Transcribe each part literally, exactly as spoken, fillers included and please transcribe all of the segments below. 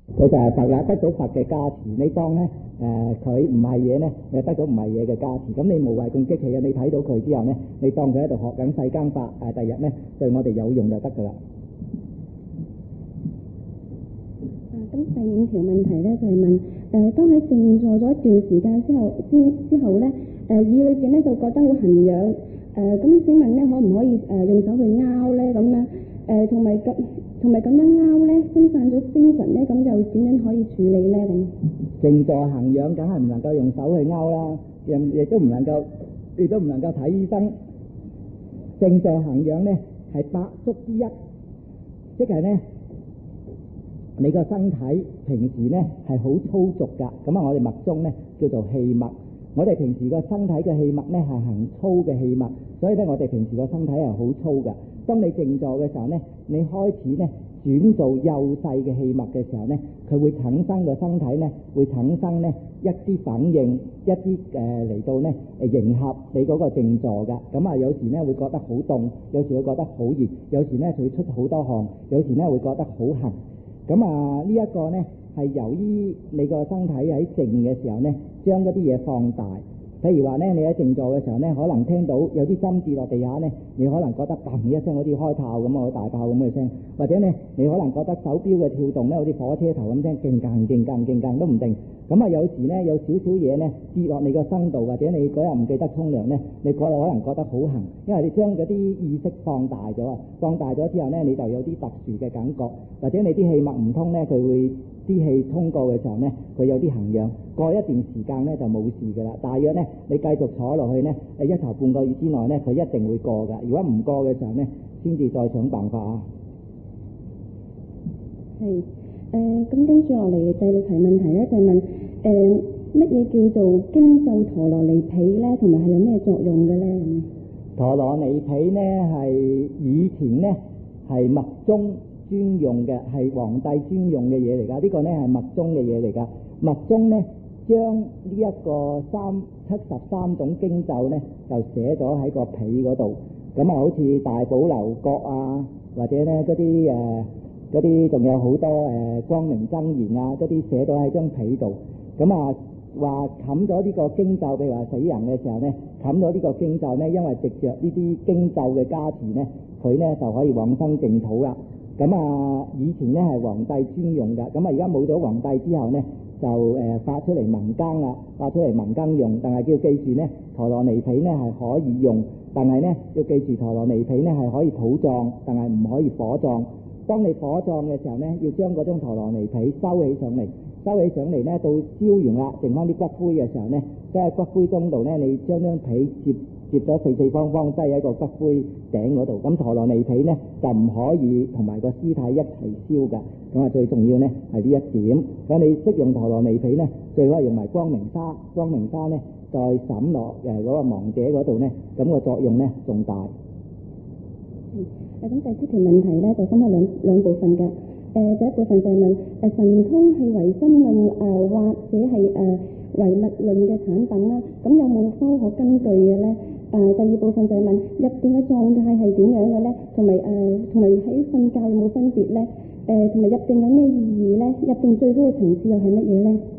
佢就係佛啦，得到佛嘅加持。你當咧誒佢唔係嘢咧，你得到唔係嘢嘅加持。咁你無謂咁激氣啊！你睇到佢之後咧，你當佢喺度學緊世間法，誒第日咧對我哋有用就得噶啦。 啊，咁第五條問題咧就係、是、問誒、呃，當喺靜坐咗一段時間之後，之之後咧誒、呃、耳裏邊咧就覺得好痕癢，誒咁請問咧可唔可以誒、呃、用手去拗咧咁樣？誒同埋咁同埋咁樣拗咧，分散咗精神咧，咁又點樣可以處理咧咁？ 靜坐行養梗係唔能夠用手去拗啦，亦亦都唔能夠，亦都唔能夠睇醫生。靜坐行養咧係百觸之一，即係咧你個身體平時咧係好粗俗㗎，咁啊我哋脈中咧叫做氣脈。我哋平時個身體嘅氣脈咧係行粗嘅氣脈，所以咧我哋平時個身體係好粗㗎。當你靜坐嘅時候咧，你開始咧轉做幼細嘅氣脈嘅時候咧，佢會產生個身體咧會產生咧一啲反應，一啲誒嚟到咧誒迎合你嗰個靜坐㗎。咁啊有時咧會覺得好凍，有時會覺得好熱，有時咧就會出好多汗，有時咧會覺得好痕。咁啊呢一個咧係由於你個身體喺靜嘅時候咧，將嗰啲嘢放大。譬如話咧，你喺靜坐嘅時候咧，可能聽到有啲針跌落地下咧，你可能覺得砰一聲好似開炮咁啊，好似大炮咁嘅聲，或者咧你可能覺得手錶嘅跳動咧，好似火車頭咁聲，勁硬勁硬勁硬都唔定。咁啊有時咧有少少嘢咧跌落你個身度，或者你嗰日唔記得沖涼咧，你嗰日可能覺得好痕，因為你將嗰啲意識放大咗啊，放大咗之後咧，你就有啲特殊嘅感覺，或者你啲氣脈唔通咧，佢會啲氣通過嘅時候咧，佢有啲痕癢。過一段時間咧就冇事㗎啦。大約咧你繼續坐落去咧，誒一頭半個月之內咧，佢一定會過㗎。如果唔過嘅時候咧，先至再想辦法啊。 係誒，咁跟住落嚟第六題問題咧，就問誒乜嘢叫做經咒陀羅尼毗咧，同埋係有咩作用嘅咧？咁陀羅尼毗咧係以前咧係密宗專用嘅，係皇帝專用嘅嘢嚟㗎。呢、這個咧係密宗嘅嘢嚟㗎。密宗咧將呢一個三七十三種經咒咧，就寫咗喺個被嗰度。咁啊，好似大寶樓閣啊，或者咧嗰啲誒嗰啲，仲、呃、有好多誒、呃、光明真言啊，嗰啲寫咗喺張被度。咁啊，話冚咗呢個經咒，譬如話死人嘅時候咧，冚咗呢個經咒咧，因為藉着呢啲經咒嘅加持咧，佢咧就可以往生淨土啦。咁啊，以前咧係皇帝專用㗎，咁啊而家冇咗皇帝之後咧，就誒、呃、發出嚟民間啦，發出嚟民間用，但係要記住咧，陀羅尼毗咧係可以用，但係咧要記住陀羅尼毗咧係可以土葬，但係唔可以火葬。當你火葬嘅時候咧，要將嗰種陀羅尼毗收起上嚟，收起上嚟咧，到燒完啦，剩翻啲骨灰嘅時候咧，即係骨灰中度咧，你將張被接接咗四四方方擠喺個骨灰頂嗰度，咁陀羅尼毗咧就唔可以同埋個屍體一齊燒㗎。咁啊最重要咧係呢一點。咁你識用陀羅尼毗咧，最好係用埋光明沙，光明沙咧再灑落誒嗰個亡者嗰度咧，咁個作用咧仲大。 嗯，誒咁第七條問題咧就分開兩兩部分㗎。誒、呃、第一部分就係問誒神通係唯心論誒、呃、或者係誒唯物論嘅產品啦，咁有冇科學根據嘅咧？誒、呃、第二部分就係問入定嘅狀態係點樣嘅咧？同埋誒同埋喺瞓覺有冇分別咧？誒同埋入定有咩意義咧？入定最高嘅層次又係乜嘢咧？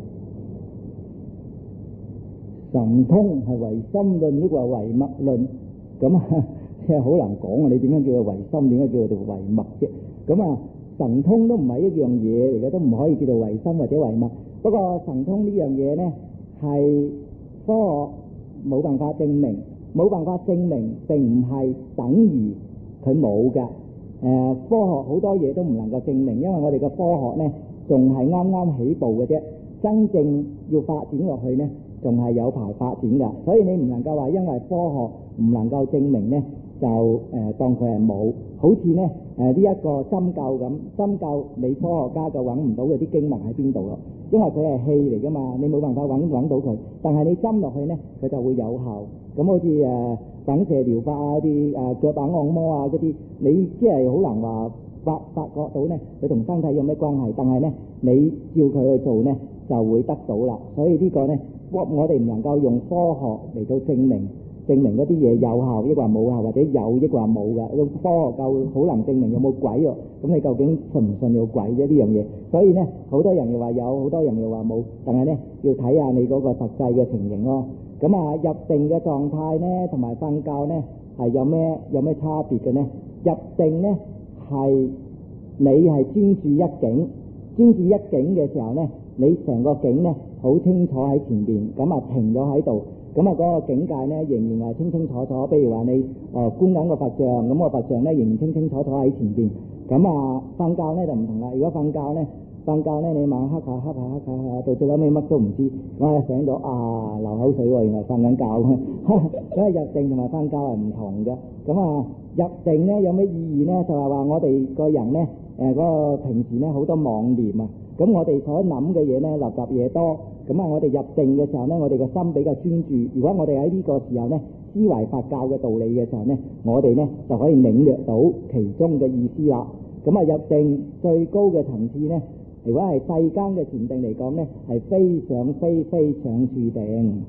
神通係唯心論，呢個係唯物論，咁啊即係好難講啊！你點樣叫佢唯心？點解叫佢做唯物啫？咁啊神通都唔係一樣嘢嚟嘅，都唔可以叫做唯心或者唯物。不過神通呢樣嘢咧係科學冇辦法證明，冇辦法證明並唔係等於佢冇㗎。誒、呃、科學好多嘢都唔能夠證明，因為我哋嘅科學咧仲係啱啱起步嘅啫，真正要發展落去咧仲係有排發展㗎。所以你唔能夠話因為科學唔能夠證明咧就誒、呃、當佢係冇。好似咧誒呢一個針灸咁，針灸你科學家就揾唔到嗰啲經脈喺邊度咯，因為佢係氣嚟㗎嘛，你冇辦法揾揾到佢。但係你針落去咧，佢就會有效。咁好似誒等射療法啊，啲誒腳板按摩啊嗰啲，你即係好難話發發覺到咧，佢同身體有咩關係？但係咧，你叫佢去做咧，就會得到啦。所以個呢個咧，我我哋唔能夠用科學嚟到證明證明嗰啲嘢有效抑或冇效，或者有抑或冇㗎。科學夠好能證明有冇鬼喎？咁你究竟信唔信有鬼啫？呢樣嘢，所以咧好多人又話有，好多人又話冇，但係咧要睇下你嗰個實際嘅情形咯。咁啊，入定嘅狀態咧，同埋瞓覺咧係有咩有咩差別嘅呢？入定咧係你係專注一境，專注一境嘅時候咧，你成個境咧好清楚喺前邊，咁啊停咗喺度。咁啊，嗰個境界咧仍然係清清楚楚。譬如話你誒觀緊個佛像，咁個佛像咧仍然清清楚楚喺前邊。咁啊，瞓覺咧就唔同啦。如果瞓覺咧，瞓覺咧你晚黑下黑下黑下黑下，到最後尾乜都唔知，我係醒咗啊流口水喎，原來瞓緊覺嘅。所以入定同埋瞓覺係唔同嘅。咁啊，入定咧有咩意義咧？就係話我哋個人咧誒嗰個平時咧好多妄念啊。咁我哋所諗嘅嘢咧，立雜嘢多。咁啊，我哋入定嘅時候咧，我哋嘅心比較專注。如果我哋喺呢個時候咧，思維佛教嘅道理嘅時候咧，我哋咧就可以領略到其中嘅意思啦。咁啊，入定最高嘅層次咧，如果係世間嘅禪定嚟講咧，係非想非非想處定。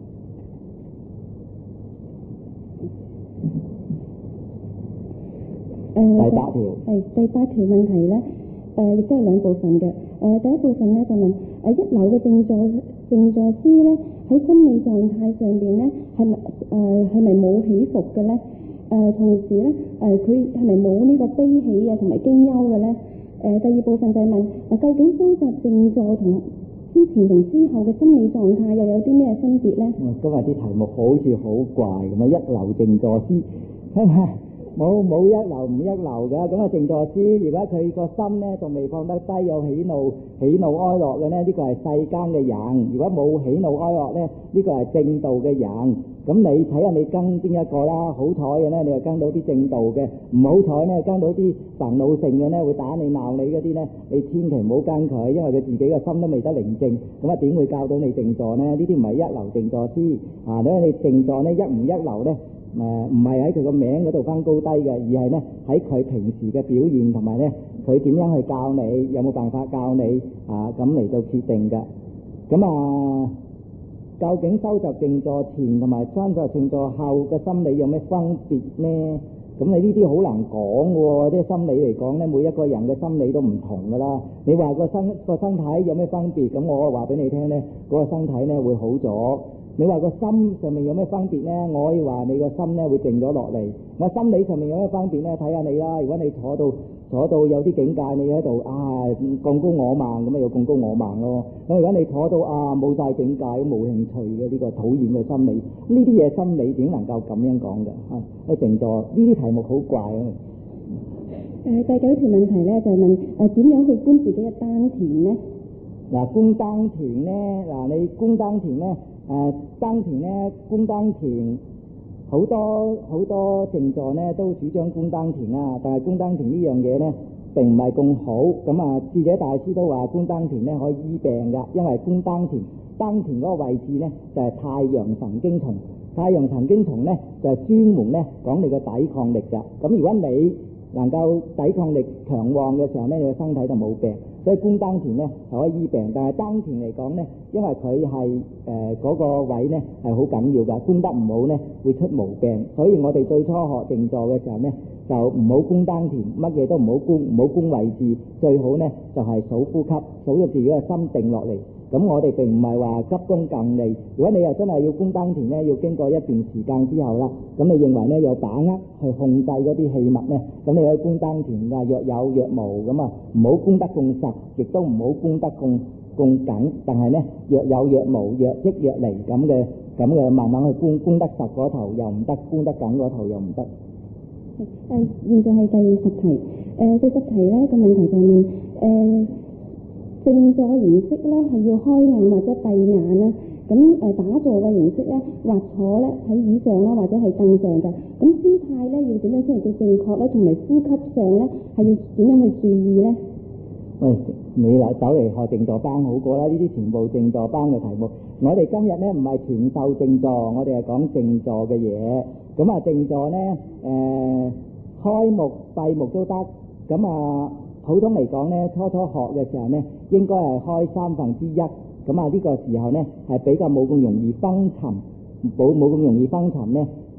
誒第八條係第八條問題咧，誒亦都係兩部分嘅。誒第一部分咧就問誒一流嘅靜坐靜坐師咧喺心理狀態上邊咧係咪誒係咪冇起伏嘅咧？誒同時咧誒佢係咪冇呢個悲喜啊同埋驚憂嘅咧？誒第二部分就係問嗱，究竟修習靜坐同之前同之後嘅心理狀態又有啲咩分別咧？ 今日啲題目好似好怪咁啊！一流靜坐師係咪？冇冇一流唔一流嘅。咁啊，靜坐師如果佢個心咧仲未放得低，有喜怒喜怒哀樂嘅咧，呢個係世間嘅人；如果冇喜怒哀樂咧，呢個係正道嘅人。咁你睇下你跟邊一個啦？好彩嘅咧，你就跟到啲正道嘅；唔好彩咧，跟到啲煩惱性嘅咧，會打你鬧你嗰啲咧，你千祈唔好跟佢，因為佢自己個心都未得寧靜，咁啊點會教到你靜坐呢？呢啲唔係一流靜坐師啊！因為你靜坐呢，一唔一流咧？誒唔係喺佢個名嗰度分高低嘅，而係咧喺佢平時嘅表現同埋咧佢點樣去教你，有冇辦法教你啊？咁嚟到決定嘅。咁啊，究竟修習靜坐前同埋修習靜坐後嘅心理有咩分別呢？咁你呢啲好難講喎，即係心理嚟講咧，每一個人嘅心理都唔同噶啦。你話個身個身體有咩分別？咁我話俾你聽咧，嗰個身體咧會好咗。你話個心上面有咩分別呢？我可以話你個心咧會靜咗落嚟。我心理上面有咩分別呢？睇下你啦。如果你坐到坐到有啲境界，你喺度啊貢高我慢，咁咪要貢高我慢咯。咁如果你坐到啊冇晒境界，冇興趣嘅呢、這個討厭嘅心理，呢啲嘢心理點能夠咁樣講嘅？啊，喺靜坐呢啲題目好怪啊！ 誒、呃、第九條問題咧就係、問誒點樣去觀自己嘅丹田呢？ 嗱，觀丹田咧，嗱你觀丹田咧，誒丹田咧，觀丹田好多好多靜坐咧都主張觀丹田啊，但係觀丹田呢樣嘢咧並唔係咁好。咁啊，智者大師都話觀丹田咧可以醫病㗎，因為觀丹田丹田嗰個位置咧就係、是、太陽神經叢，太陽神經叢咧就係、是、專門咧講你嘅抵抗力㗎。咁如果你能夠抵抗力強旺嘅時候咧，你個身體就冇病。所以觀丹田咧係可以醫病，但係丹田嚟講咧，因為佢係誒嗰個位咧係好緊要㗎，觀得唔好咧會出毛病。所以我哋最初學靜坐嘅時候咧，就唔好觀丹田，乜嘢都唔好觀，唔好觀位置，最好咧就係、是、數呼吸，數到自己個心定落嚟。咁我哋並唔係話急功近利。如果你又真係要觀丹田咧，要經過一段時間之後啦，咁你認為咧有把握去控制嗰啲氣脈咧，咁你可以觀丹田㗎，若有若無咁啊，唔好觀得咁實，亦都唔好觀得咁咁緊。但係咧，若有若無，若即若離咁嘅咁嘅慢慢去觀，觀得實嗰頭又唔得，觀得緊嗰頭又唔得。 誒，現在係第十題。誒、呃，第十題咧個問題就係問誒。呃靜坐形式咧係要開眼或者閉眼啦，咁誒打坐嘅形式咧，或坐咧喺椅上啦，或者係凳上㗎。咁姿態咧要點樣先係叫正確咧？同埋呼吸上咧係要點樣去注意咧？ 喂，你嚟走嚟學靜坐班好過啦！呢啲全部靜坐班嘅題目，我哋今日咧唔係傳授靜坐，我哋係講靜坐嘅嘢。咁啊，靜坐咧誒、呃、開目閉目都得。咁啊。普通嚟講咧，初初學嘅時候咧，應該係開三分之一，咁啊呢個時候咧係比較冇咁容易昏沉，冇冇咁容易昏沉咧，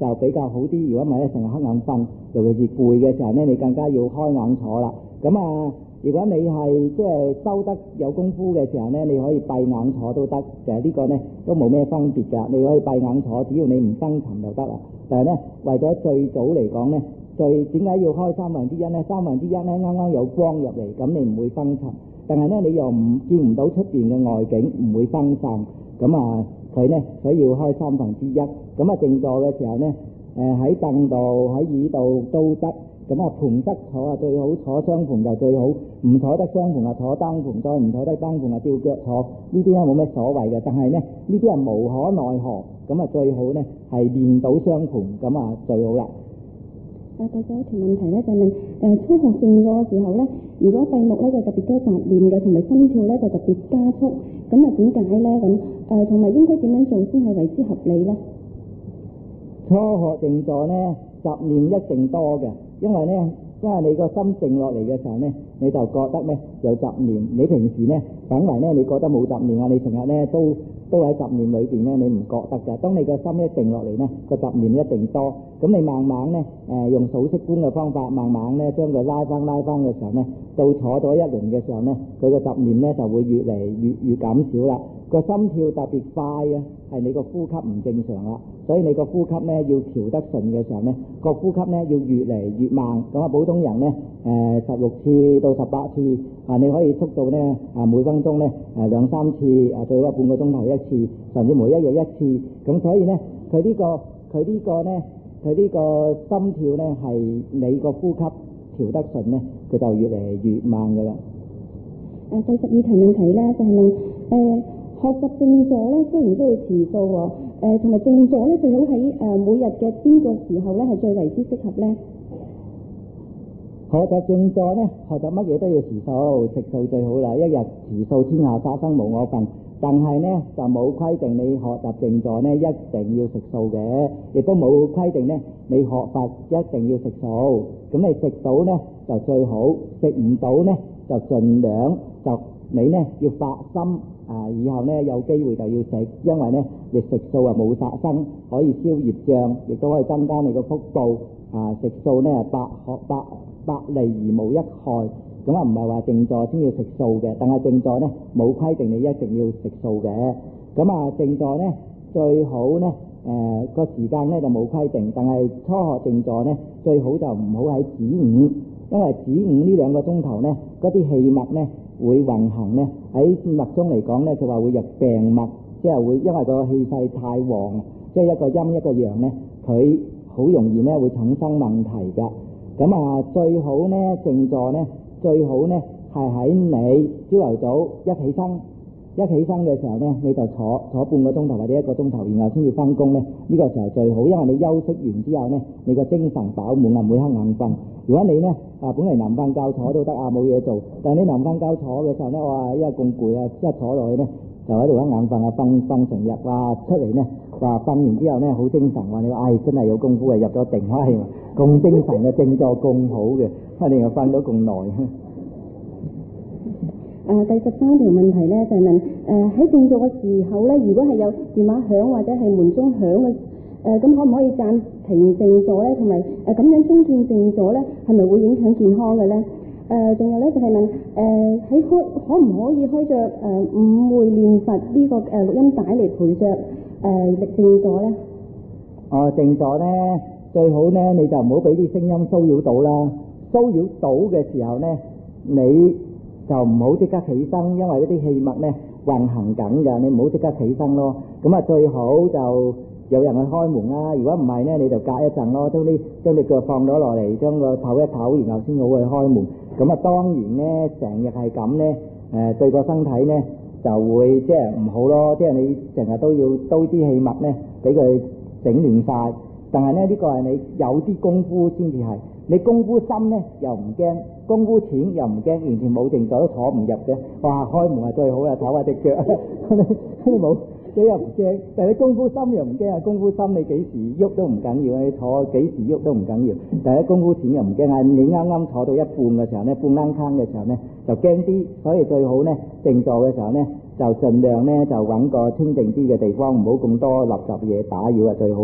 就比較好啲。如果唔係咧，成日瞌眼瞓，尤其是攰嘅時候咧，你更加要開眼坐啦。咁啊，如果你係即係修得有功夫嘅時候咧，你可以閉眼坐都得。其實呢個咧都冇咩分別㗎，你可以閉眼坐，只要你唔生沉就得啦。但係咧，為咗最早嚟講咧，最點解要開三分之一咧？三分之一咧啱啱有光入嚟，咁你唔會昏沉。但係咧，你又唔見唔到出邊嘅外景，唔會分散。咁啊，佢咧所以要開三分之一。咁啊，靜坐嘅時候咧，誒喺凳度、喺椅度都得。咁啊，盤膝坐啊最好，坐雙盤就最好。唔坐得雙盤啊，坐單盤；再唔坐得單盤啊，吊腳坐。呢啲咧冇咩所謂嘅。但係咧，呢啲係無可奈何。咁啊，最好咧係練到雙盤，咁啊最好啦。 啊，第四一條問題咧就問誒、呃、初學靜坐嘅時候咧，如果閉目咧就特別多雜念嘅，同埋心跳咧就特別加速，咁啊點解咧？咁誒同埋應該點樣做先係為之合理咧？ 初學靜坐咧，雜念一定多嘅，因為咧，因為你個心靜落嚟嘅時候咧，你就覺得咧有雜念。你平時咧反為咧，你覺得冇雜念啊，你成日咧都都喺雜念裏邊咧，你唔覺得㗎。當你個心一靜落嚟咧，個雜念一定多。咁你慢慢咧，誒、呃、用數息觀嘅方法，慢慢咧將佢拉翻拉翻嘅時候咧，到坐咗一輪嘅時候咧，佢個雜念咧就會越嚟越越減少啦。個心跳特別快啊，係你個呼吸唔正常啦。所以你個呼吸咧要調得順嘅時候咧，個呼吸咧要越嚟越慢。咁啊，普通人咧誒十六次到十八次啊，你可以縮到咧啊每分鐘咧誒兩三次啊，最多半個鐘頭一次，甚至每一日一次。咁所以咧，佢呢個佢呢個咧，佢呢個心跳咧係你個呼吸調得順咧，佢就越嚟越慢噶啦。 啊，第十二題問題咧就係問誒學習靜坐咧需唔需要持數喎？誒同埋靜坐咧最好喺誒每日嘅邊個時候咧係最為之適合咧？ 學習靜坐咧，學習乜嘢都要持數，食素最好啦。一日持素，天下殺生無我份。但係咧就冇規定你學習靜坐咧一定要食素嘅，亦都冇規定咧你學佛一定要食素。咁你食到咧就最好，食唔到咧就盡量就你咧要發心啊！以後咧有機會就要食，因為咧你食素啊冇殺生，可以消業障，亦都可以增加你個福報啊！食素咧百學百百利而無一害。咁啊，唔係話靜坐先要食素嘅，但係靜坐咧冇規定你一定要食素嘅。咁啊，靜坐咧最好咧誒個時間咧就冇規定，但係初學靜坐咧最好就唔好喺子午，因為子午呢兩個鐘頭咧嗰啲氣脈咧會運行咧喺脈中嚟講咧，佢話會入病脈，即係會因為個氣勢太旺，即係一個陰一個陽咧，佢好容易咧會產生問題㗎。咁啊，最好咧靜坐咧。最好咧係喺你朝頭早一起身，一起身嘅時候咧，你就坐坐半個鐘頭或者一個鐘頭，然後先至翻工咧。呢個時候最好，因為你休息完之後咧，你個精神飽滿啊，唔會瞌眼瞓。如果你咧啊本嚟臨瞓覺坐都得啊，冇嘢做，但係你臨瞓覺坐嘅時候咧，哇！因為咁攰啊，一坐落去咧就喺度瞌眼瞓啊，瞓瞓成日，哇！出嚟咧話瞓完之後咧好精神，話你話唉真係有功夫啊，入咗定，哇！咁精神嘅靜坐咁好嘅。你又瞓咗咁耐。 誒第十三條問題咧就係問誒喺靜坐嘅時候咧，如果係有電話響或者係門鐘響嘅誒，咁可唔可以暫停靜坐咧？同埋誒咁樣中斷靜坐咧，係咪會影響健康嘅咧？誒仲有咧就係問誒喺開可唔可以開着誒五會念佛呢個誒錄音帶嚟陪着誒力靜坐咧？ 哦，靜坐咧最好咧你就唔好俾啲聲音騷擾到啦。騷擾到嘅時候咧，你就唔好即刻起身，因為嗰啲氣脈咧運行緊㗎，你唔好即刻起身咯。咁啊，最好就有人去開門啦。如果唔係咧，你就隔一陣咯，將啲將隻腳放咗落嚟，將個唞一唞，然後先好去開門。咁啊，當然咧，成日係咁咧，誒對個身體咧就會即係唔好咯。即係你成日都要刀啲氣脈咧，俾佢整亂晒。但係咧，呢個係你有啲功夫先至係。你功夫深咧又唔驚，功夫淺又唔驚，完全冇靜坐都坐唔入嘅。哇！開門係最好啦，唞下隻腳，你冇你又唔驚。但係你功夫深又唔驚啊！功夫深你幾時喐都唔緊要，你坐幾時喐都唔緊要。但係功夫淺又唔驚啊！你啱啱坐到一半嘅時候咧，半躝坑嘅時候咧就驚啲，所以最好咧靜坐嘅時候咧就盡量咧就揾個清靜啲嘅地方，唔好咁多垃圾嘢打擾啊，最好啦。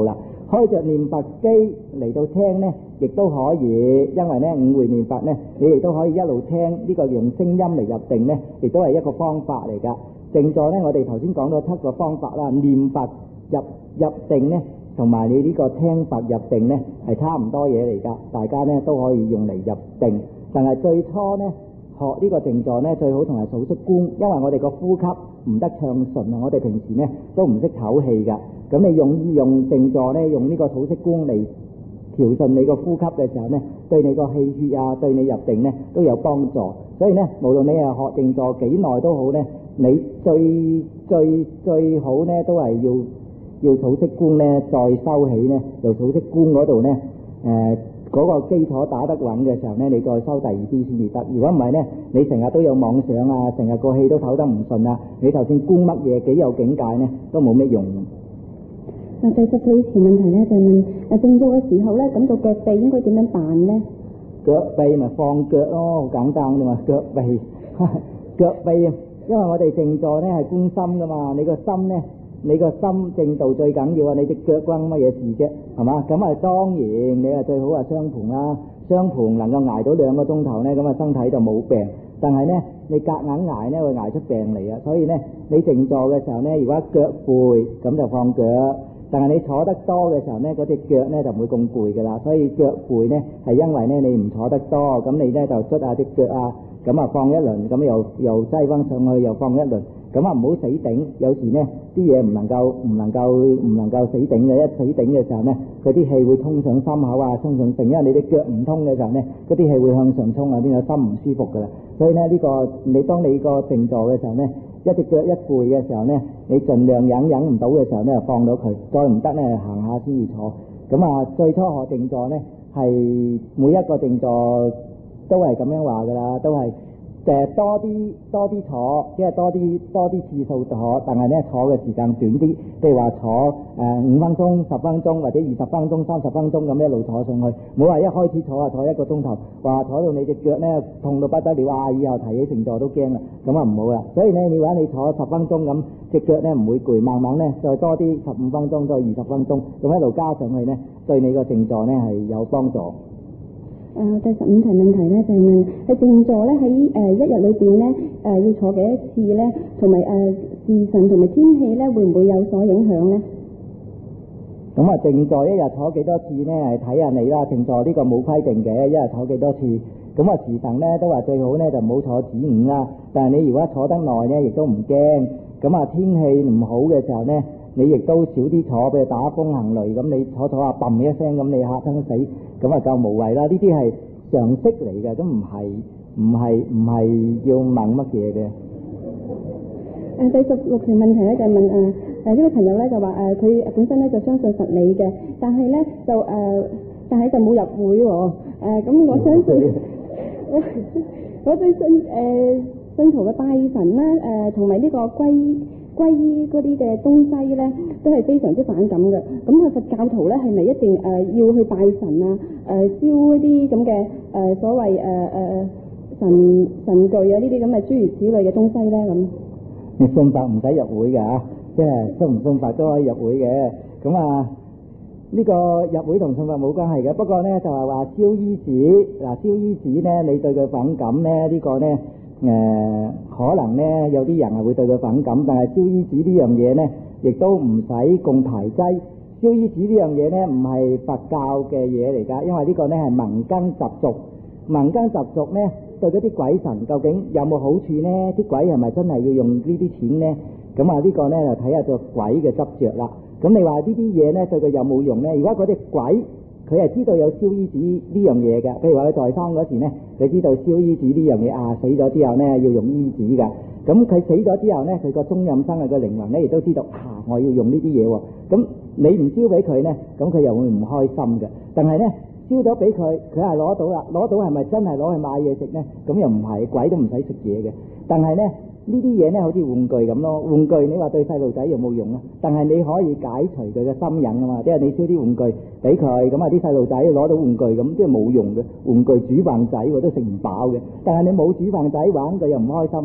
開着念佛機嚟到聽呢，亦都可以，因為呢五會念佛呢，你亦都可以一路聽呢、這個用聲音嚟入定呢，亦都係一個方法嚟㗎。靜坐呢，我哋頭先講咗七個方法啦，念佛入入定呢，同埋你呢個聽佛入定呢，係差唔多嘢嚟㗎，大家呢都可以用嚟入定。但係最初呢，學呢個靜坐呢，最好同埋數息觀，因為我哋個呼吸唔得暢順啊，我哋平時呢都唔識唞氣㗎。咁你用用靜坐呢，用呢個數息觀嚟調順你個呼吸嘅時候呢，對你個氣血啊，對你入定呢都有幫助。所以呢，無論你係學靜坐幾耐都好呢，你最最最好呢都係要要數息觀呢，再收起呢，由數息觀嗰度呢，誒、呃、嗰、那個基礎打得穩嘅時候呢，你再收第二啲先至得。如果唔係呢，你成日都有妄想啊，成日個氣都唞得唔順啊，你就算觀乜嘢幾有境界呢，都冇咩用。 嗱，第十四條問題咧就問誒靜坐嘅時候咧，咁個腳臂應該點樣辦咧？ 腳臂咪放腳咯，好簡單啫嘛，腳臂腳臂，因為我哋靜坐咧係觀心噶嘛，你個心咧，你個心正道最緊要啊，你隻腳關乜嘢事啫，係嘛？咁啊當然你啊最好啊雙盤啦，雙盤能夠捱到兩個鐘頭咧，咁啊身體就冇病。但係咧，你夾硬捱咧會捱出病嚟啊！所以咧，你靜坐嘅時候咧，如果腳攰咁就放腳。但係你坐得多嘅時候呢，嗰隻腳呢就唔會咁攰㗎啦。所以腳攰呢係因為呢你唔坐得多，咁你呢就捽下隻腳啊，咁啊放一輪，咁又又擠翻上去，又放一輪，咁啊唔好死頂。有時呢啲嘢唔能夠唔能夠唔能夠死頂嘅，一死頂嘅時候呢，嗰啲氣會衝上心口啊，衝上性，因為你隻腳唔通嘅時候呢，嗰啲氣會向上衝啊，邊有心唔舒服㗎啦。所以呢呢、呢個你當你個靜坐嘅時候呢，一隻腳一攰嘅時候呢，你盡量忍忍唔到嘅時候呢，就放到佢，再唔得呢行下先至坐。咁啊，最初學靜坐呢，係每一個靜坐都係咁樣話㗎啦，都係誒多啲多啲坐，即係多啲多啲次數坐，但係呢坐嘅時間短啲，譬如話坐誒五分鐘、十分鐘或者二十分鐘、三十分鐘咁一路坐上去，唔好話一開始坐啊坐一個鐘頭，話坐到你隻腳呢痛到不得了啊，以後提起靜坐都驚啦，咁啊唔好啦。所以呢，你話你坐十分鐘咁，隻腳呢唔會攰，慢慢呢再多啲十五分鐘，再二十分鐘，咁一路加上去呢，對你個靜坐呢係有幫助。 誒、呃、第十五題問題咧就係、是、問喺靜坐咧喺誒一日裏邊咧誒要坐幾多次咧，同埋誒時辰同埋天氣咧會唔會有所影響咧？ 咁啊，靜坐一日坐幾多次呢？係睇下你啦。靜坐呢個冇規定嘅，一日坐幾多次。咁啊，時辰咧都話最好咧就唔好坐子午啦。但係你如果坐得耐咧，亦都唔驚。咁啊，天氣唔好嘅時候咧，你亦都少啲坐，譬如打風行雷咁，你坐坐下嘣一聲咁，你嚇親死，咁啊夠無謂啦。呢啲係常識嚟嘅，都唔係唔係唔係要問乜嘢嘅。 誒第十六條問題咧就係問誒誒呢個朋友咧就話誒佢本身咧就相信佛理嘅，但係咧就誒、呃、但係就冇入會喎。誒、呃、咁我相信我我對信誒、呃、信徒嘅拜神啦誒同埋呢個歸歸依嗰啲嘅東西咧都係非常之反感嘅。咁啊佛教徒咧係咪一定誒、呃、要去拜神啊？誒、呃、燒一啲咁嘅誒所謂誒誒、呃、神神具啊呢啲咁嘅諸如此類嘅東西咧咁？ 你信佛唔使入會㗎，即係信唔信佛都可以入會嘅。咁啊，呢個入會同信佛冇關係嘅。不過呢，就係話燒衣紙，嗱燒衣紙呢，你對佢反感呢，呢、呢個呢，誒、呃、可能呢有啲人係會對佢反感，但係燒衣紙呢樣嘢呢，亦都唔使共排擠。燒衣紙呢樣嘢呢，唔係佛教嘅嘢嚟㗎，因為呢個呢係民間習俗，民間習俗呢。對嗰啲鬼神究竟有冇好處呢？啲鬼係咪真係要用呢啲錢呢？咁啊呢個呢就睇下個鬼嘅執着啦。咁你話呢啲嘢呢對佢有冇用呢？如果嗰隻鬼佢係知道有燒衣紙呢樣嘢嘅，譬如話佢在生嗰時呢，佢知道燒衣紙呢樣嘢啊，死咗之後呢要用衣紙㗎。咁佢死咗之後呢，佢個中陰身嘅個靈魂呢亦都知道啊，我要用呢啲嘢喎。咁你唔燒俾佢呢，咁佢又會唔開心嘅。但係呢。燒咗俾佢，佢係攞到啦，攞到係咪真係攞去買嘢食呢？咁又唔係，鬼都唔使食嘢嘅。但係呢，呢啲嘢呢好似玩具咁咯，玩具你話對細路仔有冇用啊？但係你可以解除佢嘅心癮啊嘛，即係你燒啲玩具俾佢，咁啊啲細路仔攞到玩具咁，即係冇用嘅玩具，煮飯仔我都食唔飽嘅。但係你冇煮飯仔玩，佢又唔開心啊。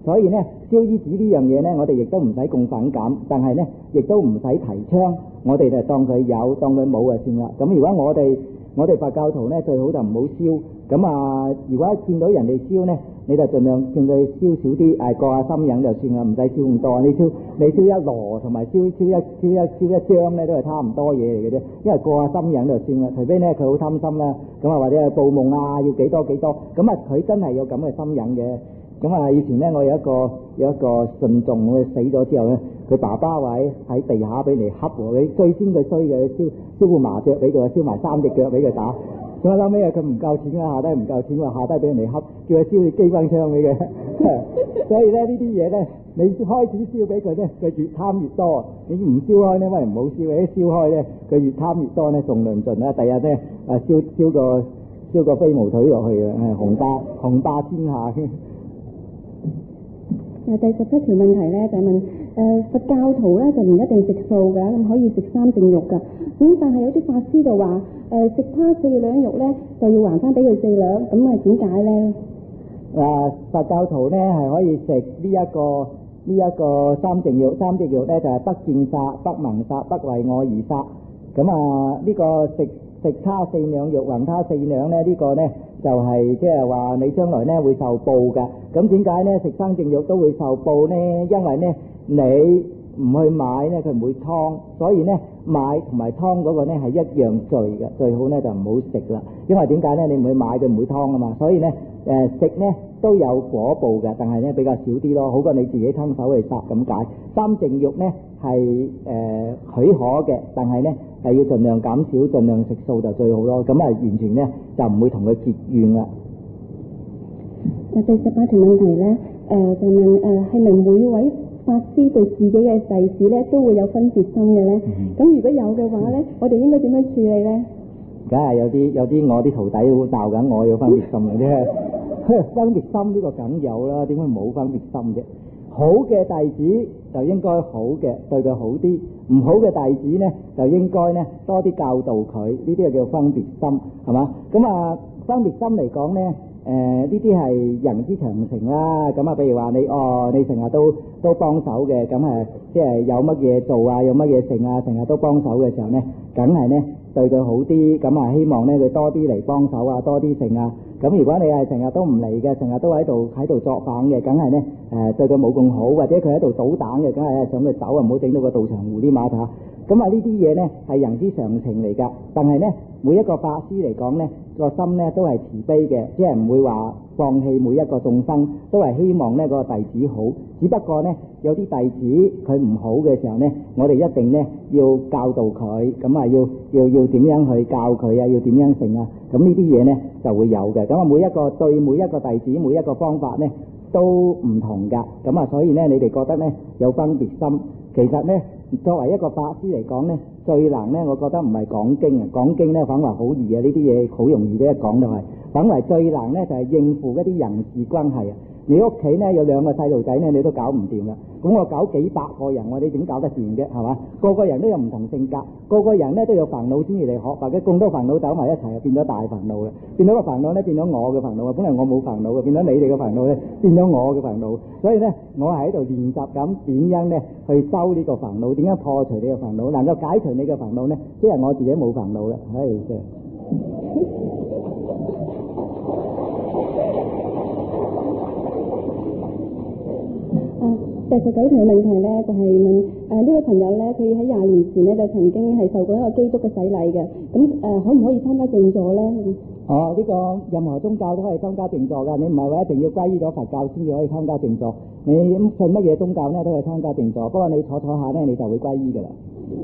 所以咧燒衣紙呢樣嘢咧，我哋亦都唔使咁反感，但係咧亦都唔使提倡，我哋就當佢有，當佢冇就算啦。咁如果我哋我哋佛教徒咧，最好就唔好燒。咁啊，如果見到人哋燒咧，你就盡量見佢燒少啲，誒過下心癮就算啦，唔使燒咁多。你燒你燒一籮同埋燒燒一燒一燒一張咧，都係差唔多嘢嚟嘅啫。因為過下心癮就算啦，除非咧佢好貪心啦，咁啊或者係報夢啊，要幾多幾多，咁啊佢真係有咁嘅心癮嘅。咁啊，以前咧我有一個有一個信眾，佢死咗之後咧，佢爸爸話喺地下俾你恰喎，佢最先佢衰嘅，燒燒副麻雀俾佢，燒埋三隻腳俾佢打。咁啊，後尾啊佢唔夠錢啊，下低唔夠錢話下低俾人哋恰，叫佢燒機關槍俾佢。所以咧呢啲嘢咧，你開始燒俾佢咧，佢越貪越多。你唔燒開咧，咪唔好燒；一燒開咧，佢越貪越多咧，仲論盡啦。第日咧啊燒燒個燒個飛毛腿落去嘅，係雄霸雄霸天下。 誒第十七條問題咧就係問誒、呃、佛教徒咧就唔一定食素㗎，咁可以食三淨肉㗎。咁但係有啲法師就話誒食他四兩肉咧就要還翻俾佢四兩，咁啊點解咧？ 誒佛教徒咧係可以食呢一個呢一個三淨肉，三淨肉咧就係不見殺、不聞殺、不為我而殺。咁啊呢個食食他四兩肉還他四兩咧，呢個咧就係即係話你將來咧會受報㗎。咁點解咧食生淨肉都會受報咧？因為咧你唔去買咧，佢唔會劏，所以咧買同埋劏嗰個咧係一樣罪嘅，最好咧就唔好食啦。因為點解咧？你唔去買佢唔會劏啊嘛，所以咧誒食咧都有果報嘅，但係咧比較少啲咯，好過你自己親手去殺咁解。三淨肉咧係誒許可嘅，但係咧係要盡量減少，盡量食素就最好咯。咁啊完全咧就唔會同佢結怨啦。 嗱，第十八條問題咧，誒、呃、就問誒係咪每位法師對自己嘅弟子咧都會有分別心嘅咧？咁、嗯、如果有嘅話咧，我哋應該點樣處理咧？ 梗係有啲有啲我啲徒弟會鬧緊我有分別心嘅啫，分別心呢個梗有啦，點會冇分別心啫？好嘅弟子就應該好嘅對佢好啲，唔好嘅弟子咧就應該咧多啲教導佢，呢啲就叫分別心，係嘛？咁啊分別心嚟講咧。誒呢啲係人之常情啦，咁啊，譬如話你哦，你成日都都幫手嘅，咁誒，即係有乜嘢做啊，有乜嘢剩啊，成日都幫手嘅時候咧，梗係咧對佢好啲，咁啊，希望咧佢多啲嚟幫手啊，多啲剩啊。咁如果你係成日都唔嚟嘅，成日都喺度喺度作反嘅，梗係咧誒對佢冇咁好，或者佢喺度搗蛋嘅，梗係想佢走啊，唔好整到個道場糊裡馬塔。咁啊呢啲嘢咧係人之常情嚟㗎，但係咧每一個法師嚟講咧個心咧都係慈悲嘅，即係唔會話放棄每一個眾生，都係希望咧個弟子好。只不過咧有啲弟子佢唔好嘅時候咧，我哋一定咧要教導佢，咁啊要要要點樣去教佢啊，要點樣成啊，咁呢啲嘢咧就會有嘅。咁啊每一個對每一個弟子每一個方法咧都唔同㗎，咁啊所以咧你哋覺得咧有分別心，其實咧作為一個法師嚟講咧，最難咧，我覺得唔係講經啊，講經咧反為好易啊，呢啲嘢好容易咧一講就係，反為最難咧就係應付嗰啲人事關係啊。你屋企咧有兩個細路仔咧，你都搞唔掂啦。咁我搞幾百個人，我哋點搞得掂啫？係嘛？個個人都有唔同性格，個個人咧都有煩惱先至嚟學，或者咁多煩惱走埋一齊，就變咗大煩惱啦。變咗個煩惱咧，變咗我嘅煩惱啊！本來我冇煩惱嘅，變咗你哋嘅煩惱咧，變咗我嘅煩惱。所以咧，我係喺度練習緊點樣咧去收呢個煩惱，點樣破除呢個煩惱，能夠解除你嘅煩惱咧，即係我自己冇煩惱啦。唉，真係。 第十九條嘅問題咧，就係、是、問誒呢、呃、位朋友咧，佢喺廿年前咧就曾經係受過一個基督嘅洗禮嘅，咁誒、呃、可唔可以參加靜坐咧？ 哦，呢、這個任何宗教都可以參加靜坐㗎，你唔係話一定要歸依咗佛教先至可以參加靜坐，你信乜嘢宗教咧都可以參加靜坐，不過你坐坐下咧你就會歸依㗎啦。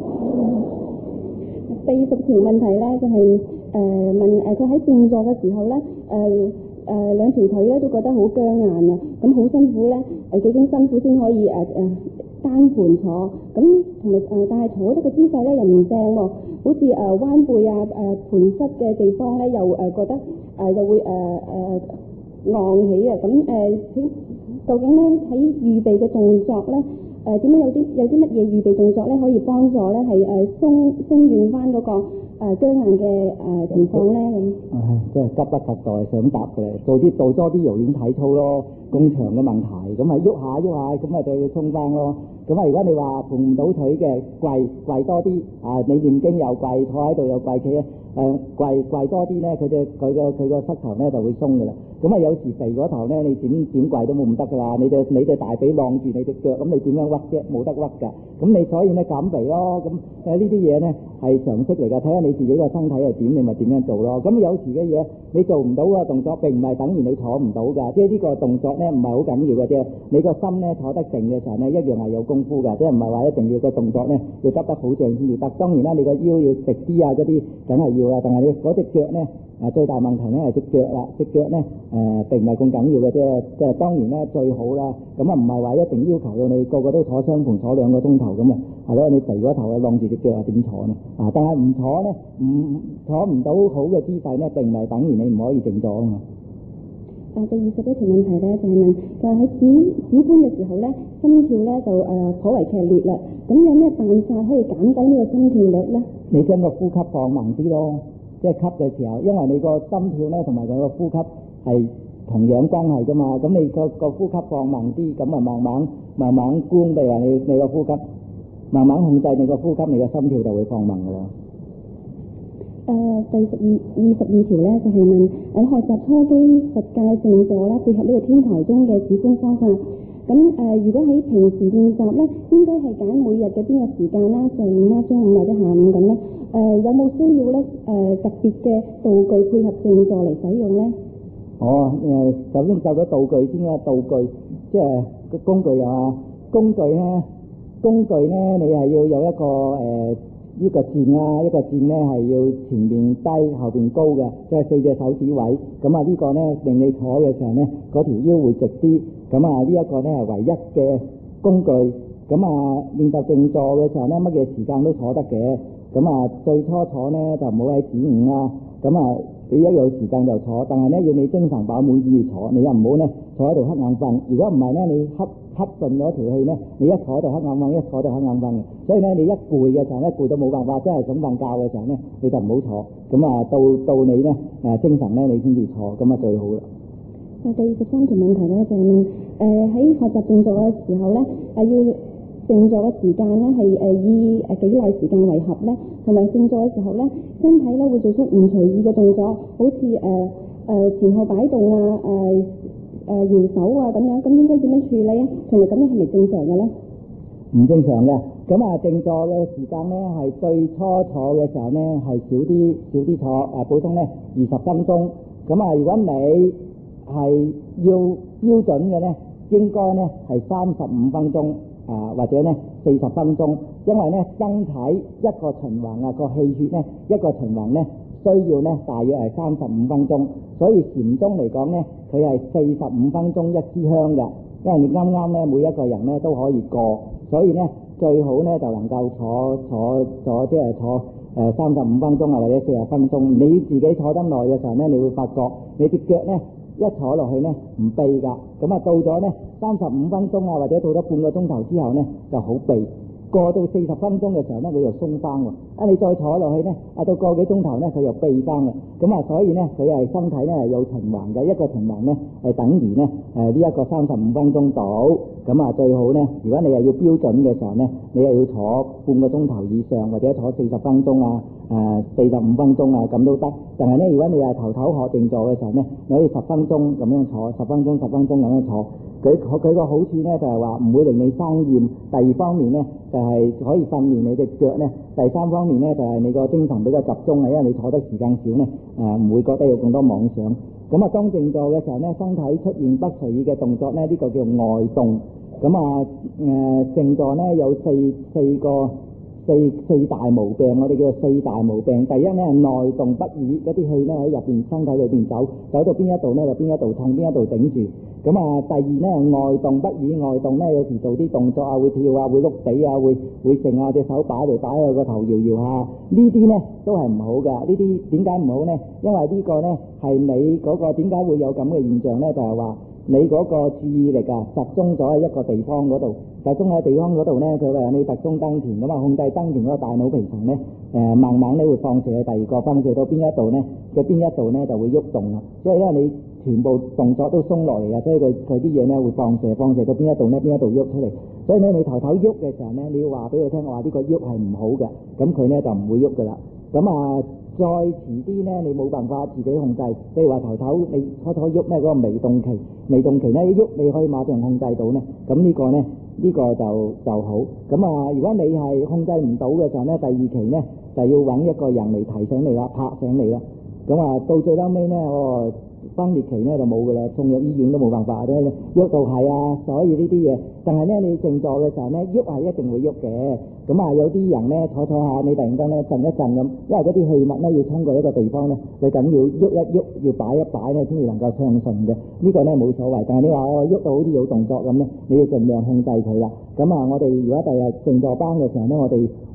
第十條問題咧就係、是、誒、呃、問誒佢喺靜坐嘅時候咧誒。呃誒、呃、兩條腿咧都覺得好僵硬啊，咁好辛苦咧，誒幾種辛苦先可以誒誒、呃、單盤坐，咁同埋誒但係坐得嘅姿勢咧又唔正喎，好似誒、呃、彎背啊誒盤膝嘅地方咧又誒、呃、覺得誒、呃、又會誒誒昂起啊，咁誒、呃、究竟咧喺預備嘅動作咧誒點樣有啲有啲乜嘢預備動作咧可以幫助咧係誒鬆鬆軟翻嗰個誒僵硬嘅誒情況咧咁？ 唉，真係急不及待想答嘅，做啲做多啲柔軟體操咯，咁長嘅問題，咁咪喐下喐下，咁咪對佢鬆翻咯。咁啊，如果你話碰唔到腿嘅，跪跪多啲啊，你念經又跪，坐喺度又跪企咧，誒跪跪多啲咧，佢隻佢個佢個膝頭咧就會鬆噶啦。咁啊，有時肥嗰頭咧，你點點跪都冇唔得噶啦，你隻你隻大髀晾住你隻腳，咁你點樣屈啫？冇得屈㗎。咁你所以咧減肥咯，咁誒呢啲嘢咧係常識嚟㗎，睇下你自己個身體係點，你咪點樣做咯。咁有時嘅嘢你做唔到個動作，並唔係等於你坐唔到㗎，即係呢個動作咧唔係好緊要嘅啫。你個心咧坐得靜嘅時候咧，一樣係有功夫㗎，即係唔係話一定要個動作咧要執得好正先至得。當然啦，你個腰要直啲啊嗰啲，梗係要啦。但係你嗰隻腳咧。啊，最大問題咧係隻腳啦，隻腳咧誒並唔係咁緊要嘅啫，即係當然咧最好啦。咁啊唔係話一定要求到你個個都坐雙盤坐兩個鐘頭咁啊，係咯，你肥嗰頭啊晾住隻腳啊點坐呢？啊，但係唔坐咧，唔坐唔到好嘅姿勢咧，並唔係等於你唔可以靜坐啊嘛。 啊，第二十一條問題咧就係、是、問，就係喺指指觀嘅時候咧，心跳咧就誒、呃、頗為劇烈啦。咁有咩辦法可以減低呢個心跳率咧？ 你將個呼吸放慢啲咯。即係吸嘅時候，因為你個心跳咧同埋佢個呼吸係同樣關係噶嘛，咁你個個呼吸放慢啲，咁啊慢慢慢慢觀，譬如話你你個呼吸慢慢控制你個呼吸，你個心跳就會放慢噶啦。 誒、呃，第十二二十二條咧就係、是、問喺學習初機佛教靜坐啦，配合呢個天台宗嘅指觀方法。咁誒、呃，如果喺平時練習咧，應該係揀每日嘅邊個時間啦，上午啦、中午或者下午咁咧？誒、呃，有冇需要咧？誒、呃，特別嘅道具配合靜坐嚟使用咧？ 哦，誒、呃，首先就咗道具先啦，道具即係個工具啊，工具咧，工具咧，你係要有一個誒。呃呢個箭啊，一個箭咧係要前面低後邊高嘅，即係四隻手指位。咁啊呢個咧令你坐嘅時候咧，嗰條腰會直啲。咁啊呢一個咧係唯一嘅工具。咁啊練習靜坐嘅時候咧，乜嘢時間都坐得嘅。咁啊最初坐咧就唔好喺子午啦。咁啊你一有時間就坐，但係咧要你精神飽滿先至坐。你又唔好咧坐喺度瞌眼瞓。如果唔係咧，你瞌瞌順咗條氣咧，你一坐就瞌眼瞓，一坐就瞌眼瞓嘅。所以咧，你一攰嘅時候咧，攰到冇辦法，真係想瞓覺嘅時候咧，你就唔好坐。咁啊，到到你咧誒精神咧，你先至坐，咁啊最好啦。 啊，第二十三條問題咧就係、是、問誒喺學習靜坐嘅時候咧，誒、呃、要靜坐嘅時間咧係誒以誒幾耐時間為合咧？同埋靜坐嘅時候咧，身體咧會做出唔隨意嘅動作，好似誒誒前後擺動啊、誒誒搖手啊咁樣，咁應該點樣處理啊？同埋咁樣係咪正常嘅咧？ 唔正常嘅。咁啊，靜坐嘅時間咧係最初坐嘅時候咧係少啲少啲坐，誒、啊、普通咧二十分鐘。咁啊，如果你係要標準嘅咧，應該咧係三十五分鐘啊，或者咧四十分鐘，因為咧身體一個循環啊，個氣血咧一個循環咧需要咧大約係三十五分鐘，所以禪宗嚟講咧，佢係四十五分鐘一支香嘅，因為你啱啱咧每一個人咧都可以過，所以咧最好咧就能夠坐坐坐即係坐誒三十五分鐘啊，或者四十分鐘。你自己坐得耐嘅時候咧，你會發覺你隻腳咧一坐落去咧唔痹㗎，咁啊到咗咧三十五分鐘啊，或者到咗半個鐘頭之後咧就好痹。過到四十分鐘嘅時候咧，佢又鬆翻喎。啊，你再坐落去咧，啊到個幾鐘頭咧，佢又痹翻啦。咁啊，所以咧，佢係身體咧係有循環嘅，一個循環咧係等於咧誒呢一個三十五分鐘到。咁啊，最好咧，如果你係要標準嘅時候咧，你係要坐半個鐘頭以上，或者坐四十分鐘啊、誒四十五分鐘啊咁都得。但係咧，如果你係頭頭學靜坐嘅時候咧，你可以十分鐘咁樣坐，十分鐘十分鐘咁樣坐。佢佢個好處咧就係話唔會令你生厭。第二方面咧就係、是、可以訓練你隻腳咧。第三方面咧就係、是、你個精神比較集中啊，因為你坐得時間少咧，誒、呃、唔會覺得有咁多妄想。咁啊，當靜坐嘅時候咧，身體出現不隨意嘅動作咧，呢、這個叫外動。咁啊誒靜坐咧有四四個四四大毛病，我哋叫做四大毛病。第一咧係內動不已，嗰啲氣咧喺入邊身體裏邊走，走到邊一度咧就邊一度痛，邊一度頂住。咁啊，第二咧外動不已，外動咧有時做啲動作啊，會跳啊，會碌地啊，會會剩啊，隻手擺嚟擺去，個頭搖搖下，呢啲咧都係唔好㗎。呢啲點解唔好咧？因為呢個咧係你嗰個點解會有咁嘅現象咧？就係話你嗰個注意力啊集中咗喺一個地方嗰度，集中喺地方嗰度咧，佢話你集中丹田咁啊，控制丹田嗰個大腦皮層咧，誒、呃、慢慢咧會放射去第二個，放射到邊一度咧，佢邊一度咧就會喐動啦。所以因為你全部動作都鬆落嚟啊，所以佢佢啲嘢咧會放射，放射到邊一度咧，邊一度喐出嚟。所以咧你頭頭喐嘅時候咧，你要話俾佢聽，話呢個喐係唔好嘅，咁佢咧就唔會喐噶啦。咁啊，再遲啲咧，你冇辦法自己控制。譬如話頭頭你初初喐咧嗰個微動期，微動期咧一喐你可以馬上控制到咧，咁呢個咧呢、呢個就就好。咁啊，如果你係控制唔到嘅時候咧，第二期咧就要揾一個人嚟提醒你啦，拍醒你啦。咁啊，到最後尾咧，我分裂期咧就冇噶啦，送入醫院都冇辦法咧，喐到係啊，所以呢啲嘢。但係咧你靜坐嘅時候咧，喐係一定會喐嘅。咁啊，有啲人咧坐坐下，你突然間咧震一震咁，因為嗰啲氣脈咧要通過一個地方咧，你咁要喐一喐，要擺一擺咧，先至能夠暢順嘅。呢個咧冇所謂，但係你話我喐到好似有動作咁咧，你要盡量控制佢啦。咁啊，我哋如果第日靜坐班嘅時候咧，我哋